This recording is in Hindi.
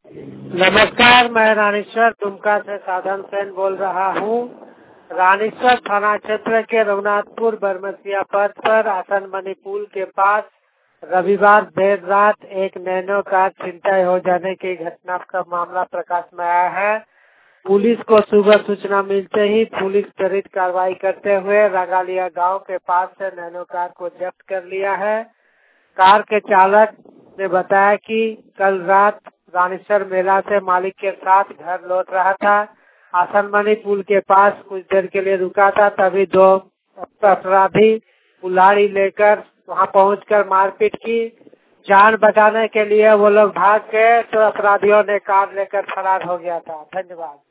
नमस्कार, मैं रानीश्वर दुमका से साधन सेन बोल रहा हूँ। रानीश्वर थाना क्षेत्र के रघुनाथपुर बरमसिया पथ पर आसनमणि पुल के पास रविवार देर रात एक नैनो कार छिनताई हो जाने की घटना का मामला प्रकाश में आया है। पुलिस को सुबह सूचना मिलते ही पुलिस त्वरित कार्रवाई करते हुए रगालिया गांव के पास से नैनो कार को जब्त कर लिया है। कार के चालक ने बताया कि कल रात रानीश्वर मेला से मालिक के साथ घर लौट रहा था। आसनमणि पुल के पास कुछ देर के लिए रुका था, तभी दो अपराधी कुल्हाड़ी लेकर वहां पहुंचकर मारपीट की। जान बचाने के लिए वो लोग भाग गए तो अपराधियों ने कार लेकर फरार हो गया था। धन्यवाद।